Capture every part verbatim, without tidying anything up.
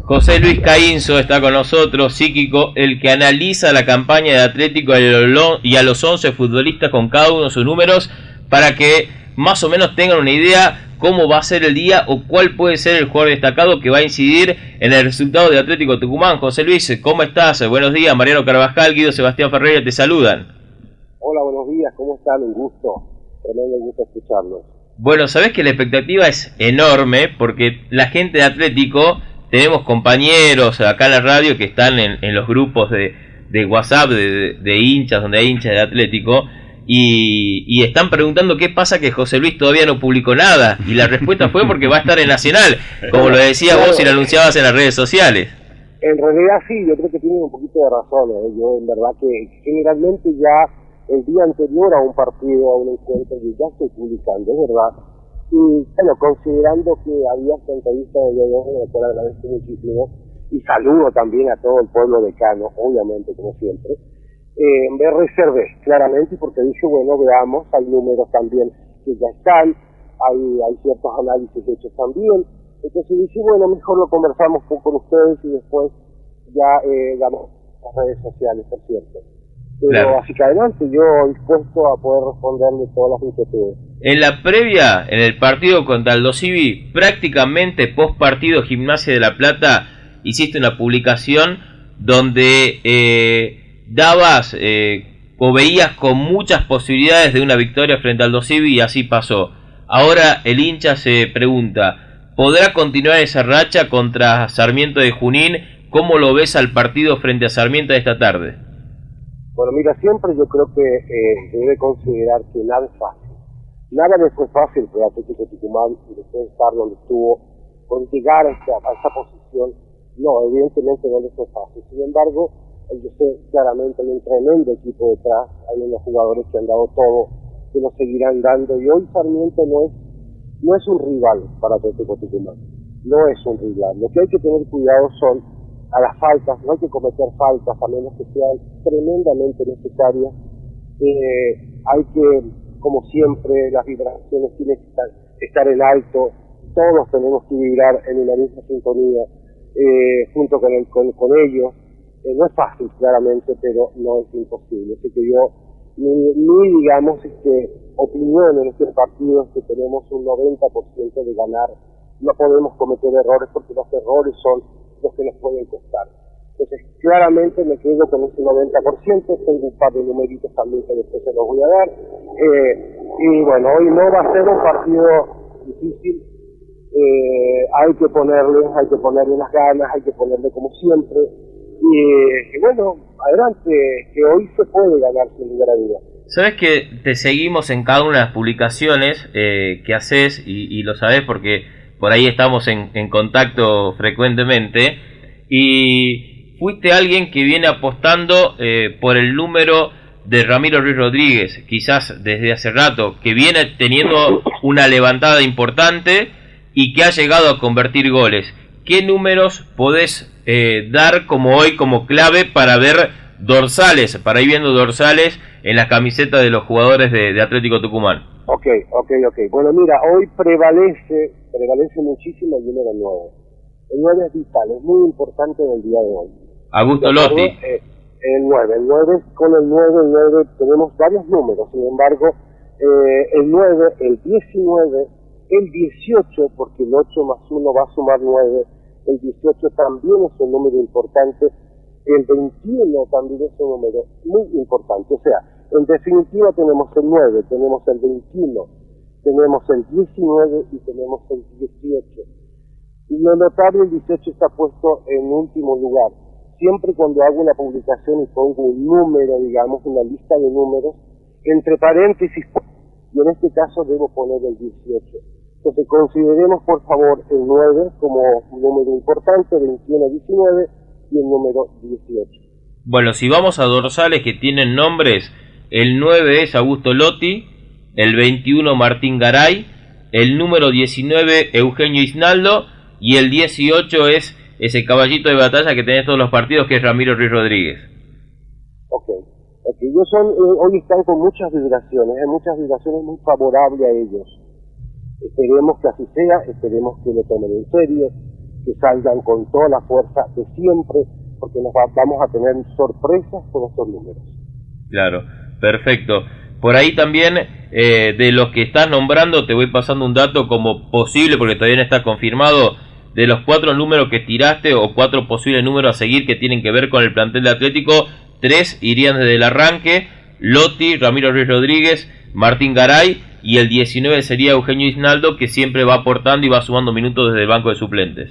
José Luis Caínzo está con nosotros, psíquico, el que analiza la campaña de Atlético y a los once futbolistas con cada uno de sus números para que más o menos tengan una idea cómo va a ser el día o cuál puede ser el jugador destacado que va a incidir en el resultado de Atlético Tucumán. José Luis, ¿cómo estás? Buenos días, Mariano Carvajal, Guido Sebastián Ferreira te saludan. Hola, buenos días, ¿cómo están? Un gusto, tremendo gusto escucharlos. Bueno, sabés que la expectativa es enorme porque la gente de Atlético, tenemos compañeros acá en la radio que están en, en los grupos de, de WhatsApp de, de, de hinchas, donde hay hinchas de Atlético, y, y están preguntando qué pasa que José Luis todavía no publicó nada, y la respuesta fue porque va a estar en Nacional, como lo decías vos y lo anunciabas en las redes sociales. En realidad sí, yo creo que tienen un poquito de razón, ¿eh? Yo en verdad que generalmente ya el día anterior a un partido, a un encuentro, yo ya estoy publicando, es verdad. Y bueno, considerando que había esta entrevista de día de hoy, la cual agradezco muchísimo, y saludo también a todo el pueblo decano, obviamente, como siempre, eh, me reservé claramente porque dije, bueno, veamos, hay números también que ya están, hay, hay ciertos análisis hechos también, entonces dije, bueno, mejor lo conversamos con ustedes y después ya eh, damos las redes sociales, por cierto. Pero claro, así que adelante, yo dispuesto a poder responderle todas las inquietudes. En la previa, en el partido contra Aldo Civi, prácticamente post partido Gimnasia de La Plata, hiciste una publicación donde eh, dabas eh, o veías con muchas posibilidades de una victoria frente al Aldo Civi, y así pasó. Ahora el hincha se pregunta, ¿podrá continuar esa racha contra Sarmiento de Junín? ¿Cómo lo ves al partido frente a Sarmiento de esta tarde? Bueno, mira, siempre yo creo que eh, se debe considerar que nada es fácil. Nada le fue fácil para Atlético Tucumán, y después de estar donde estuvo, con llegar a esta, a esta posición, no, evidentemente no le fue fácil. Sin embargo, yo sé claramente hay un tremendo equipo detrás, hay unos jugadores que han dado todo, que lo seguirán dando, y hoy Sarmiento no es, no es un rival para Atlético Tucumán, no es un rival. Lo que hay que tener cuidado son a las faltas, no hay que cometer faltas a menos que sean tremendamente necesarias. Eh, hay que, como siempre, las vibraciones tienen que estar, estar en alto, todos tenemos que vibrar en una misma sintonía eh, junto con, el, con, con ellos. Eh, no es fácil, claramente, pero no es imposible. Así que yo, mi, mi digamos, este, opinión en este partido es que tenemos un noventa por ciento de ganar. No podemos cometer errores porque los errores son los que nos pueden costar. Entonces, claramente me quedo con ese noventa por ciento, tengo un par de numeritos también que después se los voy a dar, eh, y bueno, hoy no va a ser un partido difícil, eh, hay que ponerle, hay que ponerle las ganas, hay que ponerle como siempre, y, y bueno, adelante, que hoy se puede ganar sin lugar a dudas. Sabes que te seguimos en cada una de las publicaciones eh, que haces, y, y lo sabes porque por ahí estamos en, en contacto frecuentemente, y fuiste alguien que viene apostando eh, por el número de Ramiro Ruiz Rodríguez, quizás desde hace rato, que viene teniendo una levantada importante y que ha llegado a convertir goles. ¿Qué números podés eh, dar como hoy como clave para ver dorsales, para ir viendo dorsales en las camisetas de los jugadores de, de Atlético Tucumán? Ok, ok, ok. Bueno, mira, hoy prevalece, prevalece muchísimo el número nueve. El nueve es vital, es muy importante en el día de hoy. Augusto Lotti. Eh, el nueve, el nueve, con el nueve, el nueve, tenemos varios números, sin embargo, eh, el nueve, el diecinueve, el dieciocho, porque el ocho más uno va a sumar nueve, el dieciocho también es un número importante, el veintiuno también es un número muy importante, o sea, en definitiva tenemos el nueve, tenemos el veintiuno, tenemos el diecinueve y tenemos el dieciocho. Y lo notable, el dieciocho está puesto en último lugar. Siempre cuando hago una publicación y pongo un número, digamos, una lista de números, entre paréntesis, y en este caso debo poner el dieciocho. Entonces consideremos por favor el nueve como un número importante, veintiuno, diecinueve y el número dieciocho. Bueno, si vamos a dorsales que tienen nombres, el nueve es Augusto Lotti, el veintiuno Martín Garay, el número diecinueve Eugenio Isnaldo y el dieciocho es ese caballito de batalla que tenés todos los partidos, que es Ramiro Ruiz Rodríguez. Ok, ok, ellos son, eh, hoy están con muchas vibraciones, hay muchas vibraciones muy favorables a ellos. Esperemos que así sea, esperemos que lo tomen en serio, que salgan con toda la fuerza de siempre, porque nos va, vamos a tener sorpresas con estos números. Claro, perfecto. Por ahí también, eh, de los que estás nombrando, te voy pasando un dato como posible, porque todavía no está confirmado, de los cuatro números que tiraste, o cuatro posibles números a seguir que tienen que ver con el plantel de Atlético, tres irían desde el arranque: Lotti, Ramiro Ruiz Rodríguez, Martín Garay, y el diecinueve sería Eugenio Isnaldo, que siempre va aportando y va sumando minutos desde el banco de suplentes.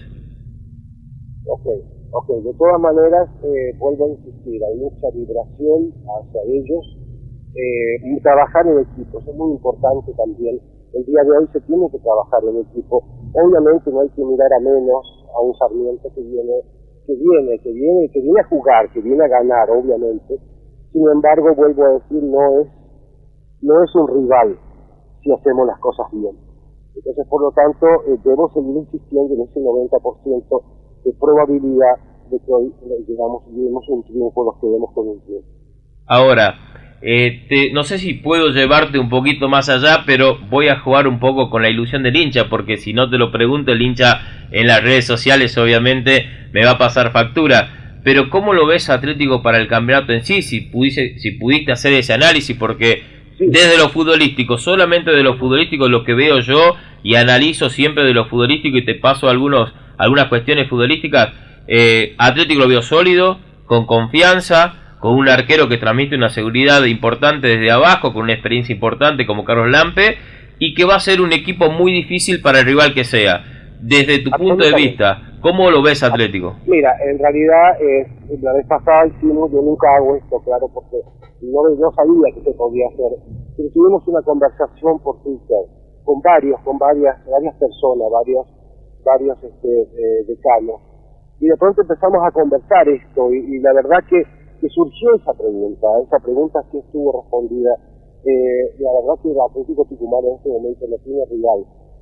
Ok, ok, de todas maneras, eh, vuelvo a insistir, hay mucha vibración hacia ellos, eh, trabajar en equipo, eso es muy importante también. El día de hoy se tiene que trabajar en equipo. Obviamente no hay que mirar a menos a un Sarmiento que viene, que viene, que viene, que viene a jugar, que viene a ganar, obviamente. Sin embargo, vuelvo a decir, no es, no es un rival si hacemos las cosas bien. Entonces, por lo tanto, eh, debo seguir insistiendo en ese noventa por ciento de probabilidad de que hoy llegamos y lleguemos un triunfo, los que vemos con un triunfo. Ahora, eh, te, no sé si puedo llevarte un poquito más allá, pero voy a jugar un poco con la ilusión del hincha, porque si no te lo pregunto, el hincha en las redes sociales obviamente me va a pasar factura. Pero ¿cómo lo ves Atlético para el campeonato en sí? Si pudiste, si pudiste hacer ese análisis, porque sí, desde lo futbolístico, solamente de lo futbolístico, lo que veo yo y analizo siempre de lo futbolístico, y te paso algunos algunas cuestiones futbolísticas, eh, Atlético lo veo sólido, con confianza, con un arquero que transmite una seguridad importante desde abajo, con una experiencia importante como Carlos Lampe, y que va a ser un equipo muy difícil para el rival que sea. Desde tu punto de vista, ¿cómo lo ves Atlético? Mira, en realidad, eh, la vez pasada hicimos, yo nunca hago esto, claro, porque no, no sabía que se podía hacer, pero tuvimos una conversación por Twitter con varios, con varias, varias personas, varios, varios este, eh, decanos, y de pronto empezamos a conversar esto, y, y la verdad que, que surgió esa pregunta, esa pregunta sí estuvo respondida. Eh, la verdad que el Atlético Tucumán en este momento no tiene rival.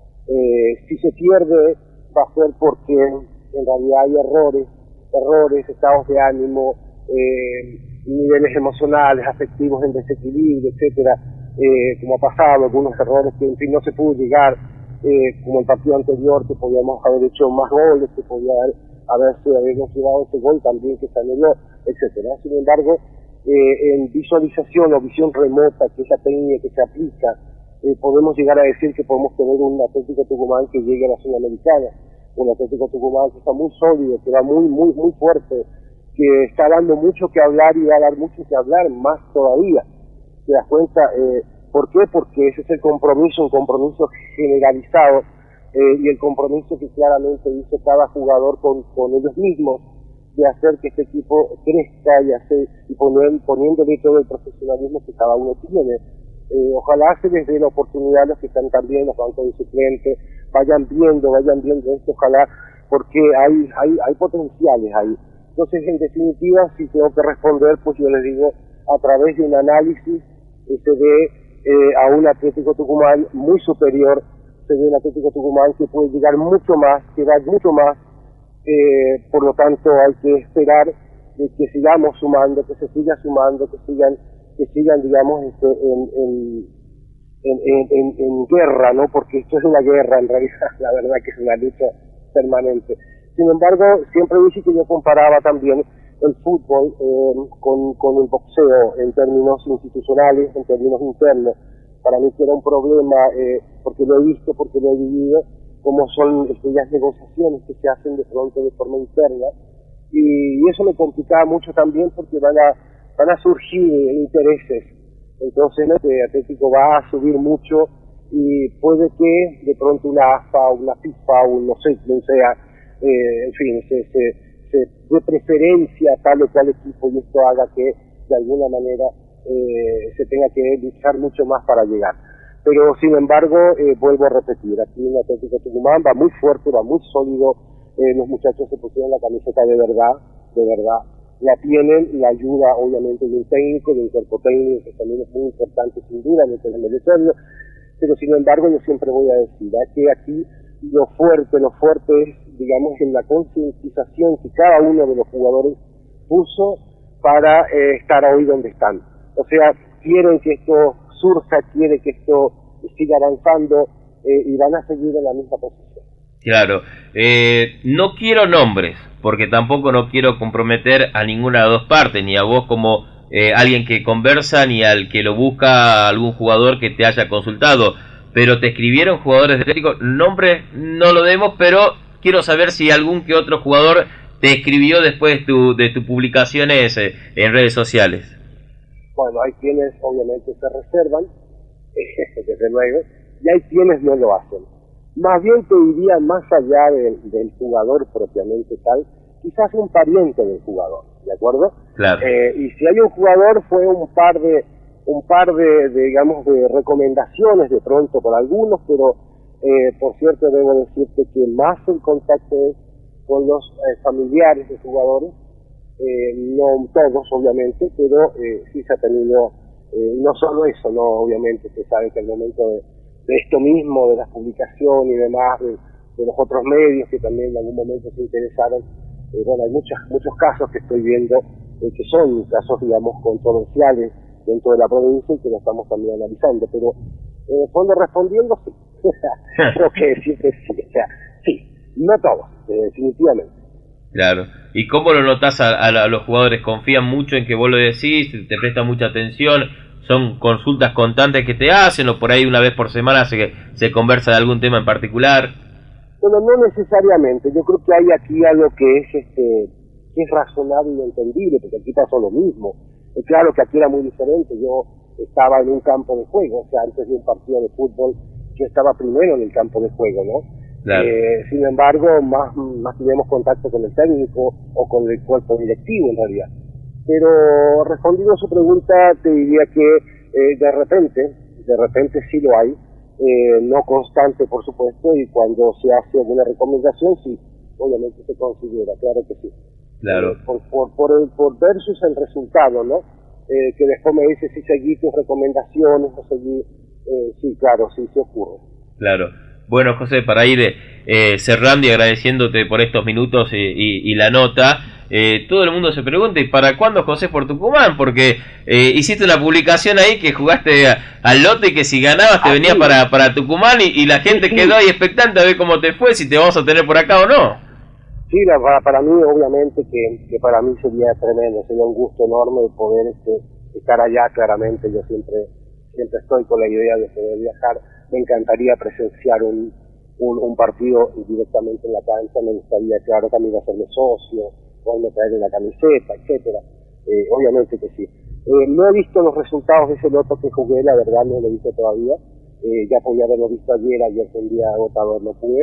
Eh, si se pierde va a ser porque en realidad hay errores, errores, estados de ánimo, eh, niveles emocionales, afectivos en desequilibrio, etcétera, eh, como ha pasado, algunos errores que en fin no se pudo llegar, eh, como el partido anterior, que podíamos haber hecho más goles, que podía haber, haberse habernos llevado ese gol también que se anuló, etcétera. Sin embargo, eh, en visualización o visión remota, que es la técnica que se aplica, eh, podemos llegar a decir que podemos tener un Atlético Tucumán que llegue a la Sudamericana, un Atlético Tucumán que está muy sólido, que va muy, muy, muy fuerte, que está dando mucho que hablar y va a dar mucho que hablar más todavía. ¿Te das cuenta? Eh, ¿Por qué? Porque ese es el compromiso, un compromiso generalizado, eh, y el compromiso que claramente hizo cada jugador con, con ellos mismos, de hacer que este equipo crezca y hacer y poner, poniéndole todo el profesionalismo que cada uno tiene. Eh, ojalá se les dé la oportunidad a los que están también, los bancos de suplentes, vayan viendo, vayan viendo esto, ojalá, porque hay, hay, hay potenciales ahí. Entonces, en definitiva, si tengo que responder, pues yo les digo, a través de un análisis, eh, se ve eh, a un Atlético Tucumán muy superior, se ve un Atlético Tucumán que puede llegar mucho más, que va mucho más, eh, por lo tanto hay que esperar de que sigamos sumando, que se siga sumando, que sigan, que sigan digamos, este, en, en, en, en, en, en guerra, ¿no? Porque esto es una guerra, en realidad, la verdad que es una lucha permanente. Sin embargo, siempre dije que yo comparaba también el fútbol eh, con, con el boxeo en términos institucionales, en términos internos. Para mí que era un problema, eh, porque lo he visto, porque lo he vivido, como son aquellas negociaciones que se hacen de pronto de forma interna, y, y eso me complicaba mucho también porque van a, van a surgir intereses. Entonces el Atlético va a subir mucho y puede que de pronto una AFA o una FIFA o no sé quién sea, eh, en fin, se, se, se dé preferencia a tal o cual equipo, y esto haga que de alguna manera eh, se tenga que luchar mucho más para llegar. Pero sin embargo, eh, vuelvo a repetir, aquí en Atlético Tucumán va muy fuerte, va muy sólido, eh, los muchachos se pusieron la camiseta de verdad, de verdad, la tienen, la ayuda obviamente de un técnico, de un cuerpo técnico, que también es muy importante sin duda en el meritorio, pero sin embargo yo siempre voy a decir ¿eh? que aquí lo fuerte, lo fuerte es, digamos, en la concientización que cada uno de los jugadores puso para eh, estar hoy donde están. O sea, quieren que esto surja, quieren que esto siga avanzando, eh, y van a seguir en la misma posición. Claro, eh, no quiero nombres, porque tampoco no quiero comprometer a ninguna de las dos partes, ni a vos como eh, alguien que conversa, ni al que lo busca algún jugador que te haya consultado, pero te escribieron jugadores de Atlético, nombres no lo demos, pero quiero saber si algún que otro jugador te escribió después de tu, de tus publicaciones eh, en redes sociales. Bueno, hay quienes obviamente se reservan, desde luego, y hay quienes no lo hacen. Más bien te diría, más allá de, del jugador propiamente tal, quizás un pariente del jugador, ¿de acuerdo? Claro. Eh, y si hay un jugador, fue un par de, un par de, de, digamos, de recomendaciones de pronto por algunos, pero eh, por cierto debo decirte que más el contacto es con los eh, familiares de jugadores, eh, no todos obviamente, pero eh, sí se ha tenido, eh, no solo eso, no obviamente se sabe que al momento de de esto mismo, de la publicación y demás, de, de los otros medios que también en algún momento se interesaron, eh, bueno, hay muchas, muchos casos que estoy viendo eh, que son casos, digamos, controversiales dentro de la provincia y que lo estamos también analizando, pero en el fondo respondiendo, sí, creo que siempre sí, o sea, sí, no todos, eh, definitivamente. Claro, ¿y cómo lo notás a, a, a los jugadores? ¿Confían mucho en que vos lo decís, te prestan mucha atención? ¿Son consultas constantes que te hacen o por ahí una vez por semana se, se conversa de algún tema en particular? Bueno, no necesariamente. Yo creo que hay aquí algo que es este que es razonable y entendible, porque aquí pasó lo mismo. Es claro que aquí era muy diferente. Yo estaba en un campo de juego, o sea, antes de un partido de fútbol, yo estaba primero en el campo de juego, ¿no? Claro. Eh, sin embargo, más, más tenemos contacto con el técnico o con el cuerpo directivo, en realidad. Pero respondiendo a su pregunta, te diría que eh, de repente, de repente sí lo hay, eh, no constante por supuesto, y cuando se hace alguna recomendación, sí, obviamente se considera, claro que sí. Claro. Eh, por, por, por, el, por versus el resultado, ¿no? Eh, que después me dice si seguí tus recomendaciones o seguí, eh, sí, claro, sí, sí ocurre. Claro. Bueno, José, para ir eh, cerrando y agradeciéndote por estos minutos y, y, y la nota, eh, todo el mundo se pregunta, ¿y para cuándo José por Tucumán? Porque eh, hiciste una publicación ahí que jugaste a, al lote y que si ganabas te ah, venías sí. para, para Tucumán y, y la gente sí, sí. quedó ahí expectante a ver cómo te fue, si te vamos a tener por acá o no. Sí, la, para, para mí obviamente que, que para mí sería tremendo, sería un gusto enorme poder este, estar allá. Claramente yo siempre siempre estoy con la idea de poder viajar. Me encantaría presenciar un, un, un partido directamente en la cancha, me gustaría, claro, también hacerme socio, poderme traer una camiseta, etcétera. Eh, obviamente que sí. Eh, no he visto los resultados de ese loto que jugué, la verdad no lo he visto todavía. Eh, ya podía haberlo visto ayer, ayer fue un día agotador, no pude.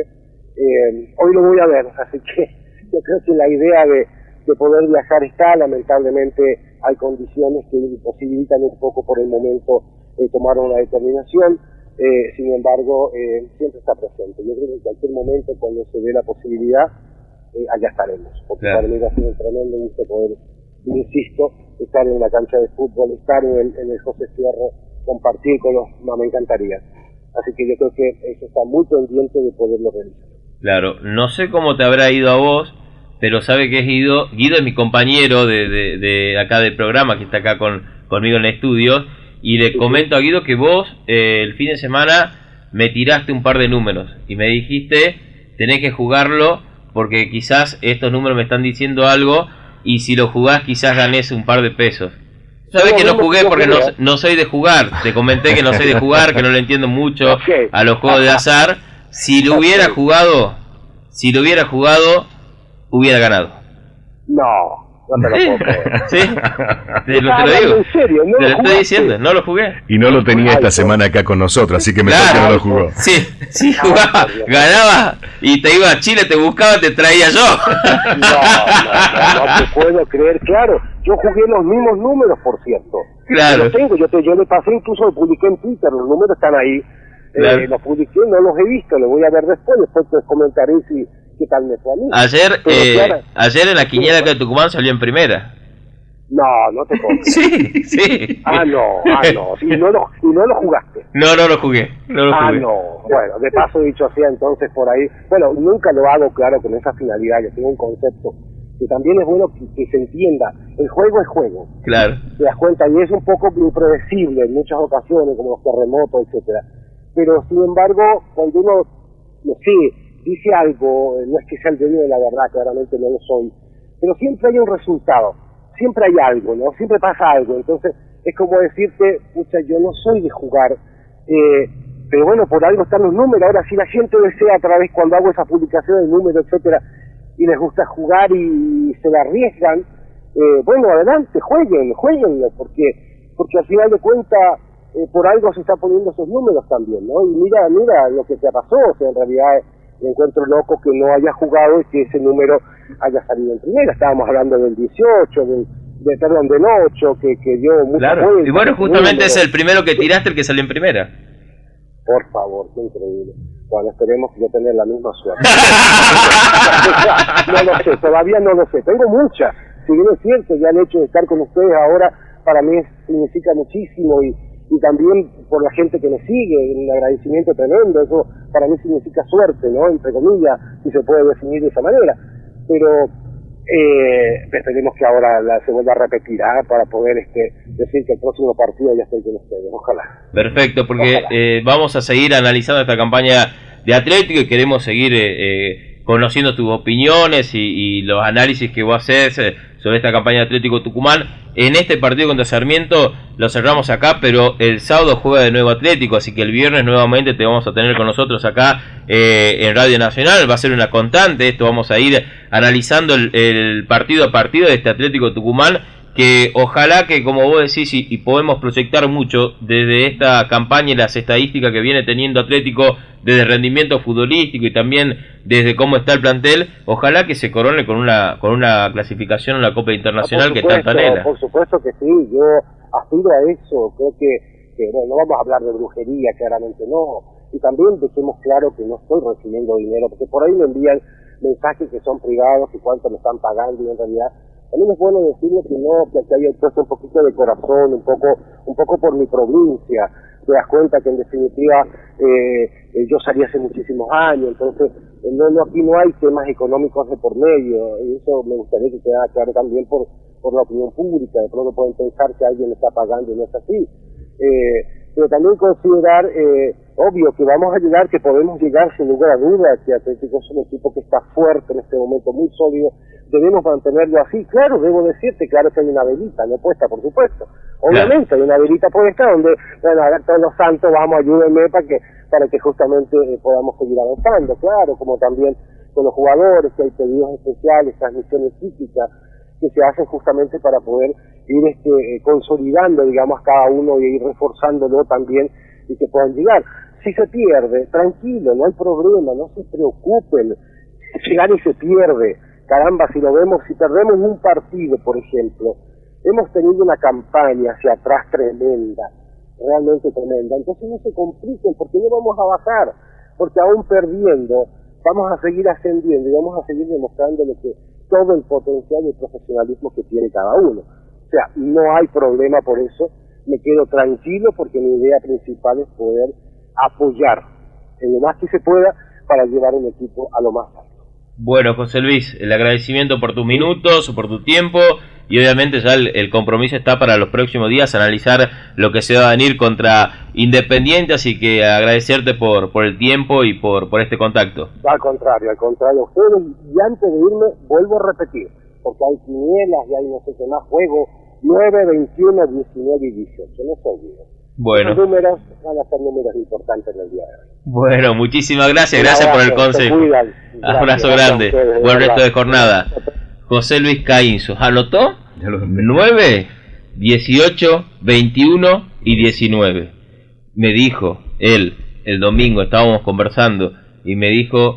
Eh, hoy lo voy a ver, así que yo creo que la idea de, de poder viajar está. Lamentablemente hay condiciones que imposibilitan un poco por el momento eh, tomar una determinación. Eh, sin embargo, eh, siempre está presente. Yo creo que en cualquier momento, cuando se dé la posibilidad, eh, allá estaremos. Porque claro, para mí va a ser un tremendo gusto poder, insisto, estar en una cancha de fútbol, estar en el, en el José Fierro, compartir con los... No, me encantaría. Así que yo creo que eso está muy pendiente de poderlo realizar. Claro, no sé cómo te habrá ido a vos, pero sabe que es Guido. Guido es mi compañero de, de, de acá del programa, que está acá con, conmigo en el estudio. Y le comento a Guido que vos eh, el fin de semana me tiraste un par de números y me dijiste, tenés que jugarlo porque quizás estos números me están diciendo algo y si lo jugás quizás ganés un par de pesos. Sabés que no jugué porque no, no soy de jugar, te comenté que no soy de jugar, que no le entiendo mucho a los juegos de azar. Si lo hubiera jugado, si lo hubiera jugado, hubiera ganado. No. No te lo puedo creer. Sí, te lo, te lo digo. En serio, no te lo, lo estoy diciendo, no lo jugué. Y no lo tenía esta semana acá con nosotros, así que mejor claro, que no lo jugó. Sí, sí jugaba, ganaba y te iba a Chile, te buscaba, te traía yo. No, no, no, no te puedo creer, claro. Yo jugué los mismos números, por cierto. Claro. Los tengo, yo, te, yo le pasé, incluso lo publiqué en Twitter, los números están ahí. Claro. Eh, los publiqué, no los he visto, los voy a ver después, después te comentaré si... ¿Qué tal me fue a mí? Ayer, eh, claro, ayer en la quiniela acá de Tucumán salió en primera. No, no te puedo. Sí, sí. Ah, no, ah, no. Y no lo, y no lo jugaste. No, no lo jugué. No lo ah, jugué. no. Bueno, de paso dicho así, entonces por ahí. Bueno, nunca lo hago, claro, con esa finalidad. Yo tengo un concepto que también es bueno que, que se entienda. El juego es juego. Claro. Te das cuenta, y es un poco impredecible en muchas ocasiones, como los terremotos, etcétera. Pero sin embargo, cuando uno, no sé, dice algo, no es que sea el dueño de la verdad, claramente no lo soy, pero siempre hay un resultado, siempre hay algo, ¿no? Siempre pasa algo, entonces es como decirte, pucha, yo no soy de jugar, eh, pero bueno, por algo están los números. Ahora, si la gente desea, a través cuando hago esa publicación de números, etcétera, y les gusta jugar y se la arriesgan, eh, bueno, adelante, jueguen, jueguenlo, porque porque al final de cuentas, eh, por algo se están poniendo esos números también, ¿no? Y mira, mira lo que te pasó, o sea, en realidad me encuentro loco que no haya jugado y que ese número haya salido en primera. Estábamos hablando del dieciocho, del, de, perdón, del ocho, que, que dio mucha claro. vuelta. Y bueno, justamente es el primero que tiraste, el que salió en primera. Por favor, qué increíble. Bueno, esperemos que yo tenga la misma suerte. No lo sé, todavía no lo sé. Tengo mucha. Si bien es cierto, ya el hecho de estar con ustedes ahora para mí significa muchísimo, y, y también por la gente que me sigue, un agradecimiento tremendo. Eso para mí significa suerte, ¿no? Entre comillas, si se puede definir de esa manera. Pero eh, esperemos que ahora la, se vuelva a repetir, ¿eh? Para poder este, decir que el próximo partido ya estoy con ustedes. Ojalá. Perfecto, porque eh, vamos a seguir analizando esta campaña de Atlético y queremos seguir eh, eh, conociendo tus opiniones y, y los análisis que vos haces eh, sobre esta campaña de Atlético Tucumán. En este partido contra Sarmiento lo cerramos acá, pero el sábado juega de nuevo Atlético, así que el viernes nuevamente te vamos a tener con nosotros acá eh, en Radio Nacional. Va a ser una constante esto, vamos a ir analizando el, el partido a partido de este Atlético Tucumán, que ojalá que, como vos decís, y, y podemos proyectar mucho desde esta campaña y las estadísticas que viene teniendo Atlético, desde rendimiento futbolístico y también desde cómo está el plantel, ojalá que se corone con una con una clasificación en la Copa Internacional, no, que tanto anhela. Por supuesto que sí, yo aspiro a eso. Creo que, que no, no vamos a hablar de brujería, claramente no, y también dejemos claro que no estoy recibiendo dinero, porque por ahí me envían mensajes que son privados, que cuánto me están pagando, y en realidad también es bueno decirle que no, que haya puesto un poquito de corazón, un poco un poco por mi provincia. Te das cuenta que en definitiva eh, eh, yo salí hace muchísimos años, entonces eh, no, no, aquí no hay temas económicos de por medio, y eso me gustaría que quedara claro también por, por la opinión pública. De pronto pueden pensar que alguien está pagando y no es así. Eh, pero también considerar, eh, obvio, que vamos a llegar, que podemos llegar sin lugar a dudas, que Atlético es un equipo que está fuerte en este momento, muy sólido, debemos mantenerlo así. Claro, debo decirte, claro que hay una velita no puesta, por supuesto, obviamente, claro. Hay una velita puesta donde, bueno, a ver, todos los santos, vamos, ayúdenme para que para que justamente eh, podamos seguir avanzando, claro, como también con los jugadores, que hay pedidos especiales, transmisiones psíquicas, que se hacen justamente para poder ir este, eh, consolidando, digamos, cada uno y ir reforzándolo también, y que puedan llegar. Si se pierde, tranquilo, no hay problema, no se preocupen, si gana y se pierde, caramba, si lo vemos, si perdemos un partido, por ejemplo, hemos tenido una campaña hacia atrás tremenda, realmente tremenda, entonces no se compliquen, porque no vamos a bajar, porque aún perdiendo, vamos a seguir ascendiendo y vamos a seguir demostrando lo que todo el potencial y el profesionalismo que tiene cada uno. O sea, no hay problema por eso, me quedo tranquilo, porque mi idea principal es poder apoyar en lo más que se pueda para llevar un equipo a lo más alto. Bueno, José Luis, el agradecimiento por tus minutos, por tu tiempo, y obviamente ya el, el compromiso está para los próximos días, analizar lo que se va a venir contra Independiente, así que agradecerte por, por el tiempo y por, por este contacto. Al contrario, al contrario, ustedes, y antes de irme, vuelvo a repetir, porque hay quinielas y hay no sé qué más, juego nueve, veintiuno, diecinueve y dieciocho, no se olviden. Bueno. Los números van a ser números importantes en el día de hoy. Bueno, muchísimas gracias, gracias por el consejo. Abrazo grande, buen resto de jornada. José Luis Caínzo, ¿anotó? nueve, dieciocho, veintiuno y diecinueve. Me dijo él, el domingo estábamos conversando, y me dijo,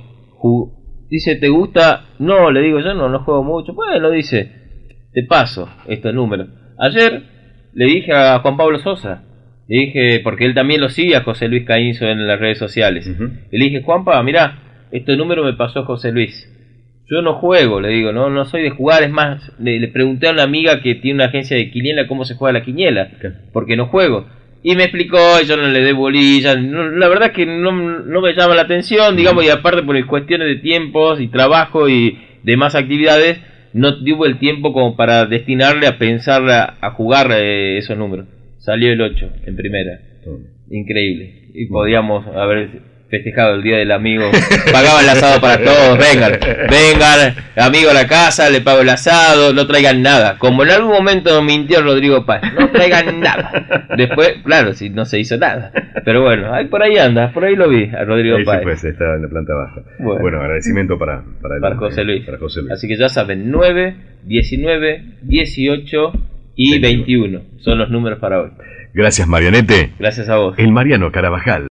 dice, ¿te gusta? No, le digo, yo no, no juego mucho. Bueno, dice, te paso estos números. Ayer le dije a Juan Pablo Sosa, le dije, porque él también lo sigue a José Luis Caínzo en las redes sociales. Uh-huh. Le dije, Juanpa, mirá, este número me pasó José Luis. Yo no juego, le digo, no no soy de jugar. Es más, le, le pregunté a una amiga que tiene una agencia de quiniela cómo se juega la quiniela, okay, porque no juego. Y me explicó, y yo no le dé bolilla. No, la verdad es que no, no me llama la atención, digamos, uh-huh, y aparte por cuestiones de tiempos y trabajo y demás actividades, no tuve el tiempo como para destinarle a pensar a, a jugar eh, esos números. Salió el ocho en primera. Uh-huh. Increíble. Y podíamos haber festejado el Día del Amigo, pagaba el asado para todos, vengan, vengan, amigo a la casa, le pago el asado, no traigan nada. Como en algún momento mintió Rodrigo Páez, no traigan nada. Después, claro, si no se hizo nada. Pero bueno, ahí por ahí anda, por ahí lo vi a Rodrigo ahí Páez. Sí, pues estaba en la planta baja. Bueno, bueno agradecimiento para, para, el, para, José Luis. para José Luis. Así que ya saben, nueve, diecinueve, dieciocho y veintiuno son los números para hoy. Gracias, Marianete. Gracias a vos. El Mariano Carabajal.